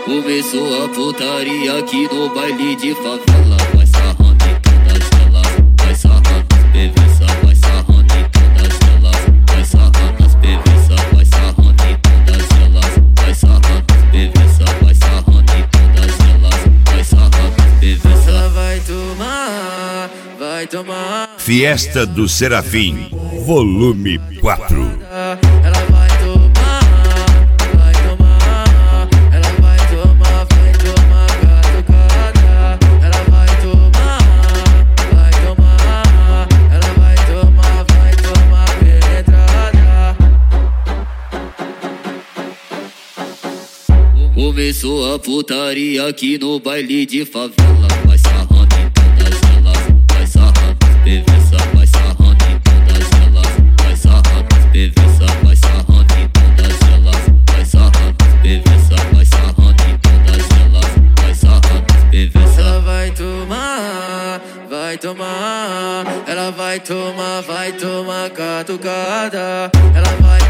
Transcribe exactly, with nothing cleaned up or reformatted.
Começou a putaria aqui no baile de favela. Vai sarrando em todas elas, vai sarrando as previsas, vai sarrando em todas elas, vai sarrando as previsas, vai sarrando em todas elas, vai sarrando as previsas, vai sarrando em todas elas, vai sarrando as previsas. Ela vai tomar, vai tomar. Fiesta do Serafim, volume quatro. Ela vai tomar, vai tomar. Ela vai tomar, vai tomar catucada. Ela vai tomar, vai tomar. Ela vai tomar, vai tomar penetrada. Começou a putaria aqui no baile de favela. Vai sarrando em todas elas, vai sarrando as previsas, vai sarrando em todas elas, vai sarrando as previsas, vai sarrando em todas elas, vai sarrando as previsas, vai sarrando em todas elas, vai sarrando as previsas. Ela vai tomar, vai tomar. Ela vai tomar, vai tomar catucada. Ela vai